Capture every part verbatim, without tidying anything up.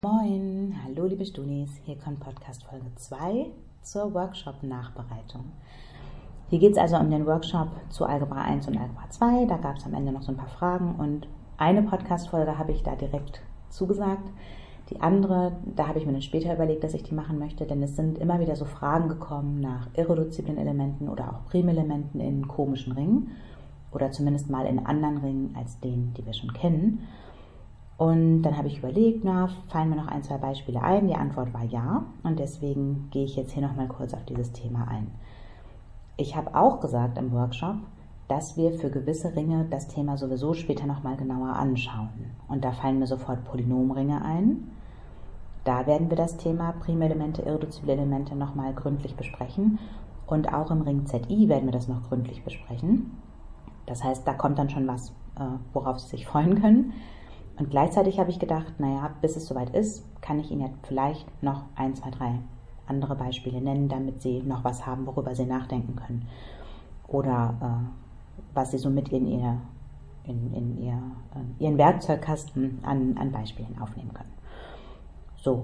Moin, hallo liebe Studis, hier kommt Podcast Folge zwei zur Workshop-Nachbereitung. Hier geht es also um den Workshop zu Algebra eins und Algebra zwei, da gab es am Ende noch so ein paar Fragen und eine Podcast-Folge habe ich da direkt zugesagt. Die andere, da habe ich mir dann später überlegt, dass ich die machen möchte, denn es sind immer wieder so Fragen gekommen nach irreduziblen Elementen oder auch Primelementen in komischen Ringen oder zumindest mal in anderen Ringen als denen, die wir schon kennen. Und dann habe ich überlegt, na, fallen mir noch ein, zwei Beispiele ein? Die Antwort war ja und deswegen gehe ich jetzt hier nochmal kurz auf dieses Thema ein. Ich habe auch gesagt im Workshop, dass wir für gewisse Ringe das Thema sowieso später nochmal genauer anschauen. Und da fallen mir sofort Polynomringe ein. Da werden wir das Thema Primelemente, irreduzible Elemente nochmal gründlich besprechen. Und auch im Ring Z I werden wir das noch gründlich besprechen. Das heißt, da kommt dann schon was, worauf Sie sich freuen können. Und gleichzeitig habe ich gedacht, naja, bis es soweit ist, kann ich Ihnen ja vielleicht noch ein, zwei, drei andere Beispiele nennen, damit Sie noch was haben, worüber Sie nachdenken können. Oder äh, was Sie so mit in, ihr, in, in ihr, äh, Ihren Werkzeugkasten an, an Beispielen aufnehmen können. So,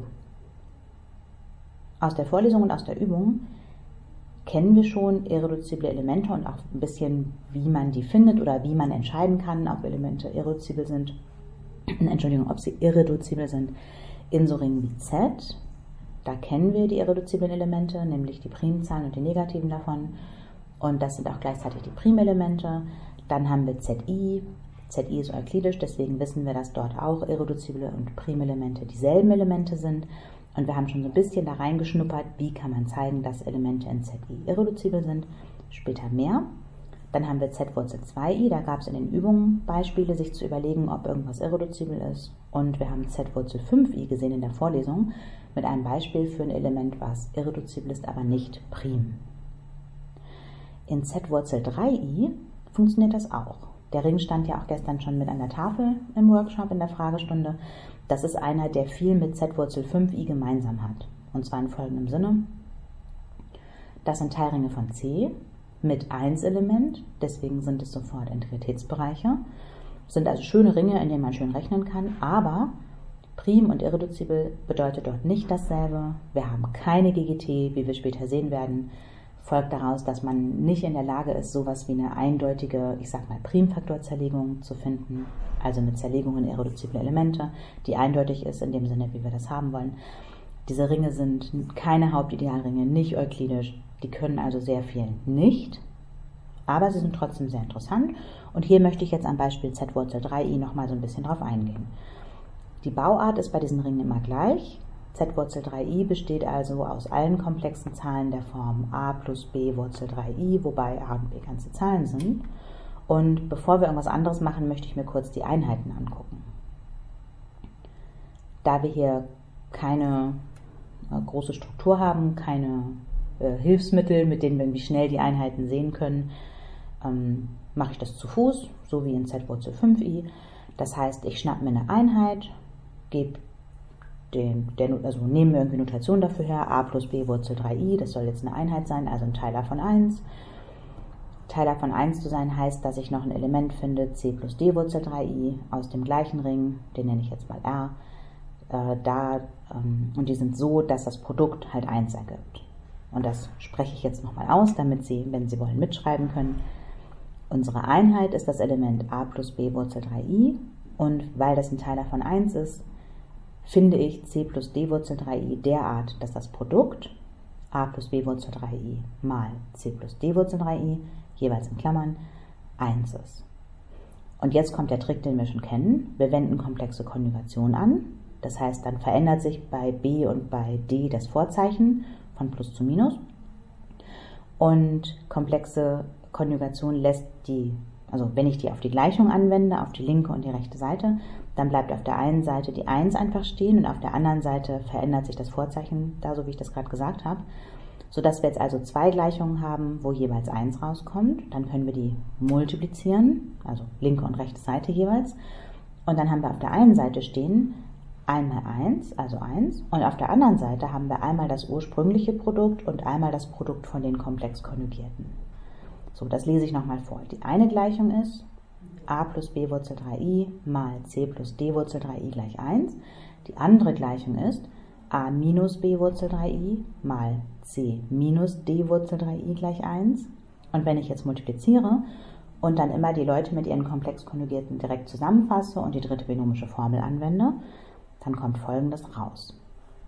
aus der Vorlesung und aus der Übung kennen wir schon irreduzible Elemente und auch ein bisschen, wie man die findet oder wie man entscheiden kann, ob Elemente irreduzibel sind. Entschuldigung, ob sie irreduzibel sind, in so Ringen wie Z. Da kennen wir die irreduziblen Elemente, nämlich die Primzahlen und die Negativen davon. Und das sind auch gleichzeitig die Primelemente. Dann haben wir Z I. Z I ist euklidisch, deswegen wissen wir, dass dort auch irreduzible und Primelemente dieselben Elemente sind. Und wir haben schon so ein bisschen da reingeschnuppert, wie kann man zeigen, dass Elemente in Z I irreduzibel sind. Später mehr. Dann haben wir Z Wurzel zwei i, da gab es in den Übungen Beispiele, sich zu überlegen, ob irgendwas irreduzibel ist. Und wir haben Z Wurzel fünf i gesehen in der Vorlesung mit einem Beispiel für ein Element, was irreduzibel ist, aber nicht prim. In Z Wurzel drei i funktioniert das auch. Der Ring stand ja auch gestern schon mit an der Tafel im Workshop in der Fragestunde. Das ist einer, der viel mit Z Wurzel fünf i gemeinsam hat. Und zwar in folgendem Sinne. Das sind Teilringe von C mit eins Element, deswegen sind es sofort Integritätsbereiche. Sind also schöne Ringe, in denen man schön rechnen kann, aber prim und irreduzibel bedeutet dort nicht dasselbe. Wir haben keine G G T, wie wir später sehen werden. Folgt daraus, dass man nicht in der Lage ist, sowas wie eine eindeutige, ich sag mal, Primfaktorzerlegung zu finden, also eine Zerlegung in irreduzible Elemente, die eindeutig ist in dem Sinne, wie wir das haben wollen. Diese Ringe sind keine Hauptidealringe, nicht euklidisch, die können also sehr viel nicht, aber sie sind trotzdem sehr interessant und hier möchte ich jetzt am Beispiel Z Wurzel drei i nochmal so ein bisschen drauf eingehen. Die Bauart ist bei diesen Ringen immer gleich. Z Wurzel drei i besteht also aus allen komplexen Zahlen der Form a plus b Wurzel drei i, wobei a und b ganze Zahlen sind. Und bevor wir irgendwas anderes machen, möchte ich mir kurz die Einheiten angucken. Da wir hier keine äh, große Struktur haben, keine äh, Hilfsmittel, mit denen wir irgendwie schnell die Einheiten sehen können, ähm, mache ich das zu Fuß, so wie in Z Wurzel fünf i. Das heißt, ich schnappe mir eine Einheit, gebe den, der, also nehmen wir irgendwie Notation dafür her, a plus b Wurzel drei i, das soll jetzt eine Einheit sein, also ein Teiler von eins. Teiler von eins zu sein heißt, dass ich noch ein Element finde, c plus d Wurzel drei i, aus dem gleichen Ring, den nenne ich jetzt mal R, äh, da, ähm, und die sind so, dass das Produkt halt eins ergibt. Und das spreche ich jetzt nochmal aus, damit Sie, wenn Sie wollen, mitschreiben können. Unsere Einheit ist das Element a plus b Wurzel drei i und weil das ein Teiler von eins ist, finde ich c plus d Wurzel drei i derart, dass das Produkt a plus b Wurzel drei i mal c plus d Wurzel drei i, jeweils in Klammern, eins ist. Und jetzt kommt der Trick, den wir schon kennen. Wir wenden komplexe Konjugation an. Das heißt, dann verändert sich bei b und bei d das Vorzeichen von Plus zu Minus. Und komplexe Konjugation lässt die, also wenn ich die auf die Gleichung anwende, auf die linke und die rechte Seite, dann bleibt auf der einen Seite die eins einfach stehen und auf der anderen Seite verändert sich das Vorzeichen, da so wie ich das gerade gesagt habe, sodass wir jetzt also zwei Gleichungen haben, wo jeweils eins rauskommt. Dann können wir die multiplizieren, also linke und rechte Seite jeweils. Und dann haben wir auf der einen Seite stehen einmal eins, also eins, und auf der anderen Seite haben wir einmal das ursprüngliche Produkt und einmal das Produkt von den komplex konjugierten. So, das lese ich nochmal vor. Die eine Gleichung ist a plus b Wurzel drei i mal c plus d Wurzel drei i gleich eins. Die andere Gleichung ist a minus b Wurzel drei i mal c minus d Wurzel drei i gleich eins. Und wenn ich jetzt multipliziere und dann immer die Leute mit ihren Komplexkonjugierten direkt zusammenfasse und die dritte binomische Formel anwende, dann kommt Folgendes raus.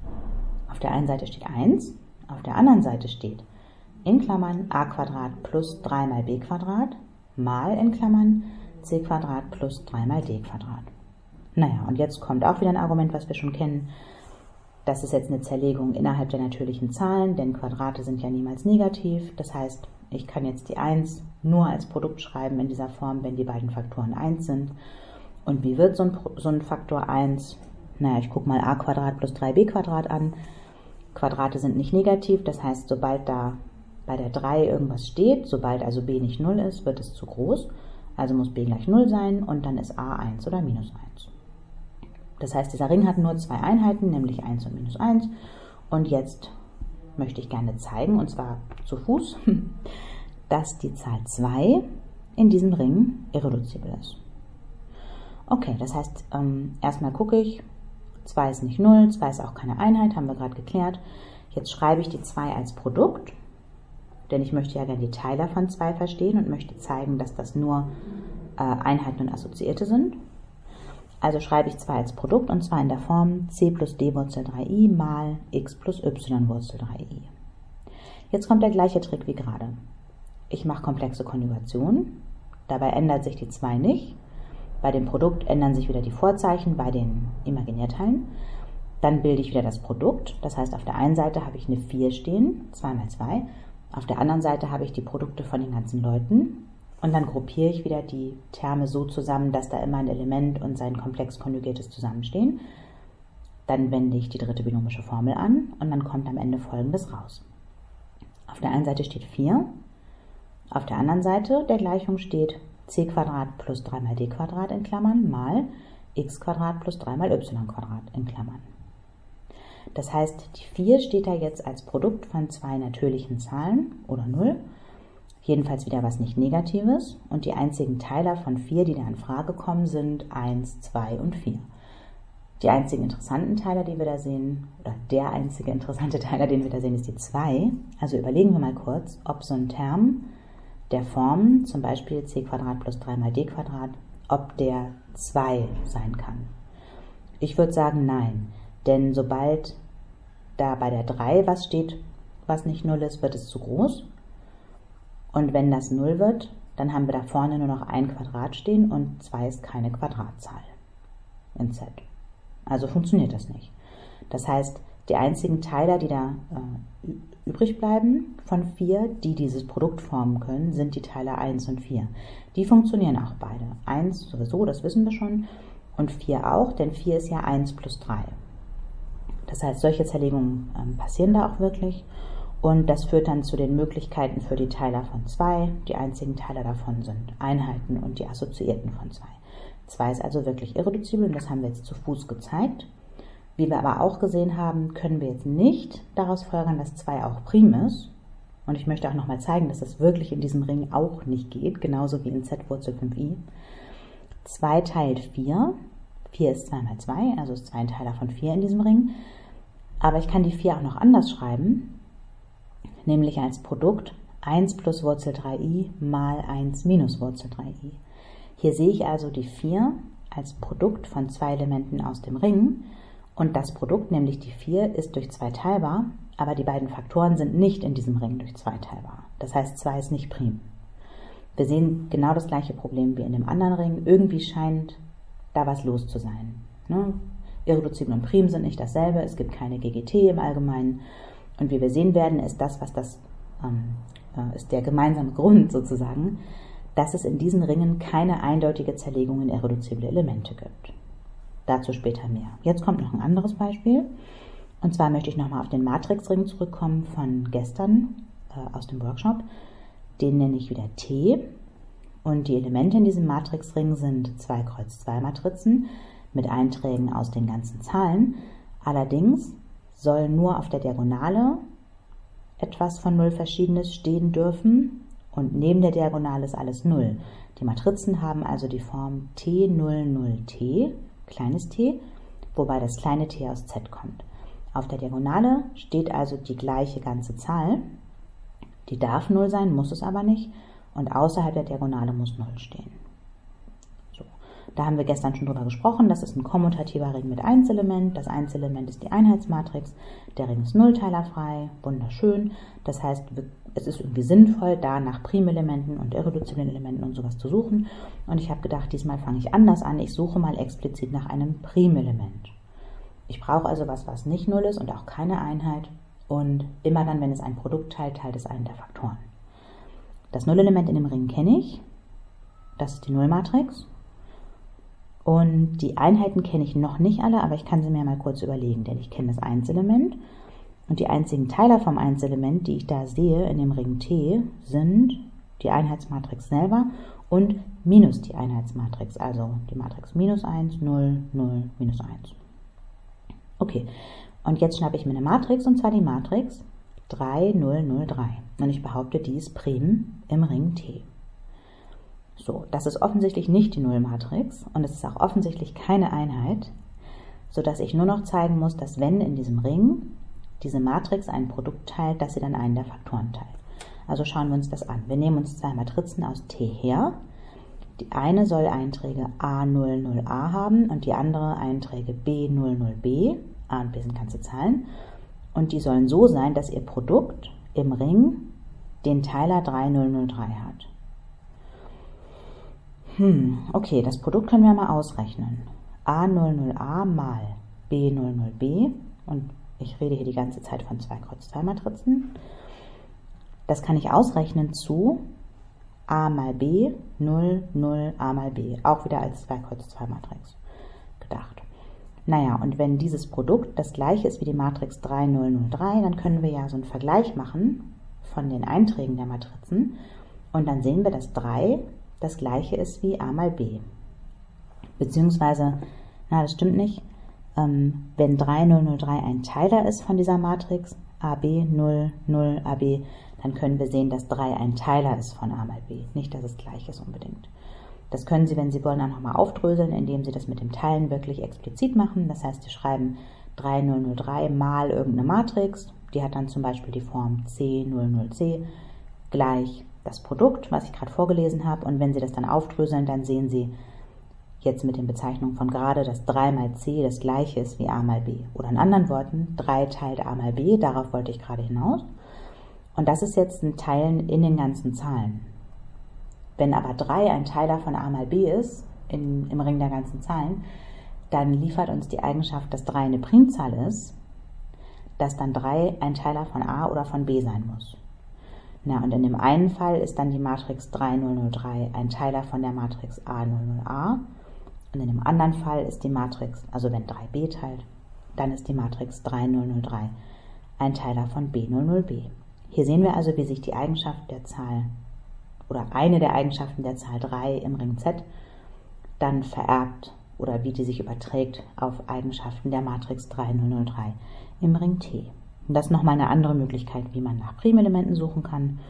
Auf der einen Seite steht eins, auf der anderen Seite steht in Klammern a Quadrat plus drei mal b Quadrat mal in Klammern c Quadrat plus drei mal d Quadrat. Naja, und jetzt kommt auch wieder ein Argument, was wir schon kennen. Das ist jetzt eine Zerlegung innerhalb der natürlichen Zahlen, denn Quadrate sind ja niemals negativ. Das heißt, ich kann jetzt die eins nur als Produkt schreiben in dieser Form, wenn die beiden Faktoren eins sind. Und wie wird so ein, so ein Faktor eins? Naja, ich gucke mal a Quadrat plus drei b Quadrat an. Quadrate sind nicht negativ, das heißt, sobald da bei der drei irgendwas steht, sobald also b nicht null ist, wird es zu groß. Also muss b gleich null sein und dann ist a eins oder minus eins. Das heißt, dieser Ring hat nur zwei Einheiten, nämlich eins und minus eins. Und jetzt möchte ich gerne zeigen, und zwar zu Fuß, dass die Zahl zwei in diesem Ring irreduzibel ist. Okay, das heißt, ähm, erstmal gucke ich, zwei ist nicht null, zwei ist auch keine Einheit, haben wir gerade geklärt. Jetzt schreibe ich die zwei als Produkt, denn ich möchte ja gerne die Teiler von zwei verstehen und möchte zeigen, dass das nur äh, Einheiten und Assoziierte sind. Also schreibe ich zwei als Produkt, und zwar in der Form c plus d Wurzel drei i mal x plus y Wurzel drei i. Jetzt kommt der gleiche Trick wie gerade. Ich mache komplexe Konjugationen, dabei ändert sich die zwei nicht. Bei dem Produkt ändern sich wieder die Vorzeichen bei den Imaginärteilen. Dann bilde ich wieder das Produkt, das heißt, auf der einen Seite habe ich eine vier stehen, zwei mal zwei, auf der anderen Seite habe ich die Produkte von den ganzen Leuten. Und dann gruppiere ich wieder die Terme so zusammen, dass da immer ein Element und sein komplex konjugiertes zusammenstehen. Dann wende ich die dritte binomische Formel an und dann kommt am Ende Folgendes raus. Auf der einen Seite steht vier, auf der anderen Seite der Gleichung steht c Quadrat plus drei mal d Quadrat in Klammern mal x Quadrat plus drei mal y Quadrat in Klammern. Das heißt, die vier steht da jetzt als Produkt von zwei natürlichen Zahlen oder null. Jedenfalls wieder was nicht Negatives, und die einzigen Teiler von vier, die da in Frage kommen, sind eins, zwei und vier. Die einzigen interessanten Teiler, die wir da sehen, oder der einzige interessante Teiler, den wir da sehen, ist die zwei. Also überlegen wir mal kurz, ob so ein Term der Form, zum Beispiel c Quadrat plus drei mal d Quadrat, ob der zwei sein kann. Ich würde sagen, nein, denn sobald da bei der drei was steht, was nicht null ist, wird es zu groß. Und wenn das null wird, dann haben wir da vorne nur noch ein Quadrat stehen und zwei ist keine Quadratzahl in Z. Also funktioniert das nicht. Das heißt, die einzigen Teiler, die da äh, übrig bleiben von vier, die dieses Produkt formen können, sind die Teiler eins und vier. Die funktionieren auch beide. eins sowieso, das wissen wir schon, und vier auch, denn vier ist ja eins plus drei. Das heißt, solche Zerlegungen äh, passieren da auch wirklich. Und das führt dann zu den Möglichkeiten für die Teiler von zwei. Die einzigen Teiler davon sind Einheiten und die Assoziierten von zwei. zwei ist also wirklich irreduzibel und das haben wir jetzt zu Fuß gezeigt. Wie wir aber auch gesehen haben, können wir jetzt nicht daraus folgern, dass zwei auch prim ist. Und ich möchte auch nochmal zeigen, dass das wirklich in diesem Ring auch nicht geht, genauso wie in Z Wurzel fünf i. zwei teilt vier. vier ist zwei mal zwei, also ist zwei ein Teiler von vier in diesem Ring. Aber ich kann die vier auch noch anders schreiben, nämlich als Produkt eins plus Wurzel drei i mal eins minus Wurzel drei i. Hier sehe ich also die vier als Produkt von zwei Elementen aus dem Ring und das Produkt, nämlich die vier, ist durch zwei teilbar, aber die beiden Faktoren sind nicht in diesem Ring durch zwei teilbar. Das heißt, zwei ist nicht prim. Wir sehen genau das gleiche Problem wie in dem anderen Ring. Irgendwie scheint da was los zu sein. Ne? Irreduzibel und prim sind nicht dasselbe, es gibt keine G G T im Allgemeinen. Und wie wir sehen werden, ist das, was das ähm, äh, ist der gemeinsame Grund sozusagen, dass es in diesen Ringen keine eindeutige Zerlegung in irreduzible Elemente gibt. Dazu später mehr. Jetzt kommt noch ein anderes Beispiel. Und zwar möchte ich nochmal auf den Matrixring zurückkommen von gestern äh, aus dem Workshop. Den nenne ich wieder T. Und die Elemente in diesem Matrixring sind zwei Kreuz zwei Matrizen mit Einträgen aus den ganzen Zahlen. Allerdings soll nur auf der Diagonale etwas von null Verschiedenes stehen dürfen und neben der Diagonale ist alles null. Die Matrizen haben also die Form T null null T, kleines t, wobei das kleine t aus z kommt. Auf der Diagonale steht also die gleiche ganze Zahl. Die darf null sein, muss es aber nicht. Und außerhalb der Diagonale muss null stehen. So, da haben wir gestern schon drüber gesprochen. Das ist ein kommutativer Ring mit Einselement. Das Einselement ist die Einheitsmatrix. Der Ring ist nullteilerfrei. Wunderschön. Das heißt, es ist irgendwie sinnvoll, da nach Primelementen und irreduziblen Elementen und sowas zu suchen. Und ich habe gedacht, diesmal fange ich anders an. Ich suche mal explizit nach einem Primelement. Ich brauche also was, was nicht null ist und auch keine Einheit. Und immer dann, wenn es ein Produkt teilt, teilt es einen der Faktoren. Das Nullelement in dem Ring kenne ich. Das ist die Nullmatrix. Und die Einheiten kenne ich noch nicht alle, aber ich kann sie mir mal kurz überlegen, denn ich kenne das Einselement. Und die einzigen Teiler vom Einselement, die ich da sehe in dem Ring T, sind die Einheitsmatrix selber und minus die Einheitsmatrix, also die Matrix minus eins, null, null, minus eins. Okay, und jetzt schnappe ich mir eine Matrix, und zwar die Matrix drei, null, null, drei. Und ich behaupte, die ist prim im Ring T. So, das ist offensichtlich nicht die Nullmatrix und es ist auch offensichtlich keine Einheit, sodass ich nur noch zeigen muss, dass wenn in diesem Ring diese Matrix ein Produkt teilt, dass sie dann einen der Faktoren teilt. Also schauen wir uns das an. Wir nehmen uns zwei Matrizen aus T her. Die eine soll Einträge a null null a haben und die andere Einträge b null null b. A und b sind ganze Zahlen. Und die sollen so sein, dass ihr Produkt im Ring den Teiler drei null null drei hat. Hm, okay, das Produkt können wir mal ausrechnen. a null null a mal b null null b. Und ich rede hier die ganze Zeit von zwei Kreuz zwei Matrizen. Das kann ich ausrechnen zu a mal b, null, null, a mal b. Auch wieder als zwei Kreuz zwei Matrix gedacht. Naja, und wenn dieses Produkt das gleiche ist wie die Matrix drei null null drei, dann können wir ja so einen Vergleich machen von den Einträgen der Matrizen. Und dann sehen wir, dass drei das gleiche ist wie a mal b. Beziehungsweise, na, das stimmt nicht. Ähm, wenn drei null null drei ein Teiler ist von dieser Matrix, ab null, null, ab, dann können wir sehen, dass drei ein Teiler ist von a mal b. Nicht, dass es gleich ist unbedingt. Das können Sie, wenn Sie wollen, auch nochmal aufdröseln, indem Sie das mit dem Teilen wirklich explizit machen. Das heißt, Sie schreiben drei null null drei mal irgendeine Matrix. Die hat dann zum Beispiel die Form c null null c gleich das Produkt, was ich gerade vorgelesen habe. Und wenn Sie das dann aufdröseln, dann sehen Sie jetzt mit den Bezeichnungen von gerade, dass drei mal c das gleiche ist wie a mal b. Oder in anderen Worten, drei teilt a mal b, darauf wollte ich gerade hinaus. Und das ist jetzt ein Teilen in den ganzen Zahlen. Wenn aber drei ein Teiler von a mal b ist, in, im Ring der ganzen Zahlen, dann liefert uns die Eigenschaft, dass drei eine Primzahl ist, dass dann drei ein Teiler von a oder von b sein muss. Na, und in dem einen Fall ist dann die Matrix drei null null drei ein Teiler von der Matrix a null null a. Und in dem anderen Fall ist die Matrix, also wenn drei b teilt, dann ist die Matrix drei null null drei ein Teiler von b null null b. Hier sehen wir also, wie sich die Eigenschaft der Zahl oder eine der Eigenschaften der Zahl drei im Ring Z dann vererbt oder wie die sich überträgt auf Eigenschaften der Matrix drei null null drei im Ring T. Und das ist nochmal eine andere Möglichkeit, wie man nach Primelementen suchen kann.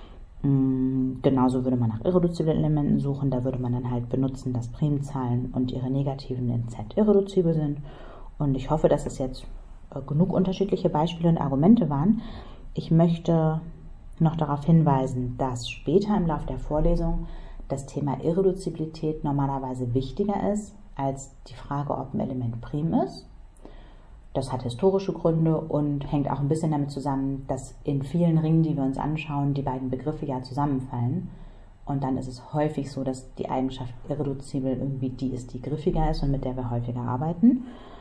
Genauso würde man nach irreduziblen Elementen suchen. Da würde man dann halt benutzen, dass Primzahlen und ihre Negativen in Z irreduzibel sind. Und ich hoffe, dass es jetzt genug unterschiedliche Beispiele und Argumente waren. Ich möchte noch darauf hinweisen, dass später im Laufe der Vorlesung das Thema Irreduzibilität normalerweise wichtiger ist als die Frage, ob ein Element prim ist. Das hat historische Gründe und hängt auch ein bisschen damit zusammen, dass in vielen Ringen, die wir uns anschauen, die beiden Begriffe ja zusammenfallen. Und dann ist es häufig so, dass die Eigenschaft irreduzibel irgendwie die ist, die griffiger ist und mit der wir häufiger arbeiten.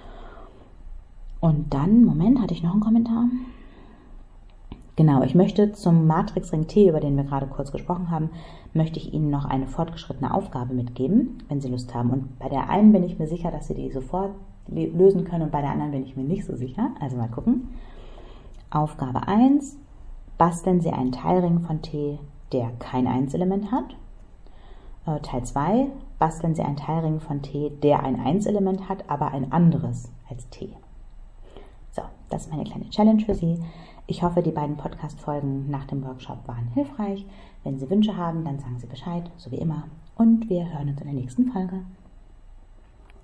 Und dann, Moment, hatte ich noch einen Kommentar? Genau, ich möchte zum Matrixring T, über den wir gerade kurz gesprochen haben, möchte ich Ihnen noch eine fortgeschrittene Aufgabe mitgeben, wenn Sie Lust haben. Und bei der einen bin ich mir sicher, dass Sie die sofort lösen können und bei der anderen bin ich mir nicht so sicher. Also mal gucken. Aufgabe eins. Basteln Sie einen Teilring von T, der kein Einselement hat. Äh, Teil zwei. Basteln Sie einen Teilring von T, der ein Einselement hat, aber ein anderes als T. So, das ist meine kleine Challenge für Sie. Ich hoffe, die beiden Podcast-Folgen nach dem Workshop waren hilfreich. Wenn Sie Wünsche haben, dann sagen Sie Bescheid, so wie immer. Und wir hören uns in der nächsten Folge.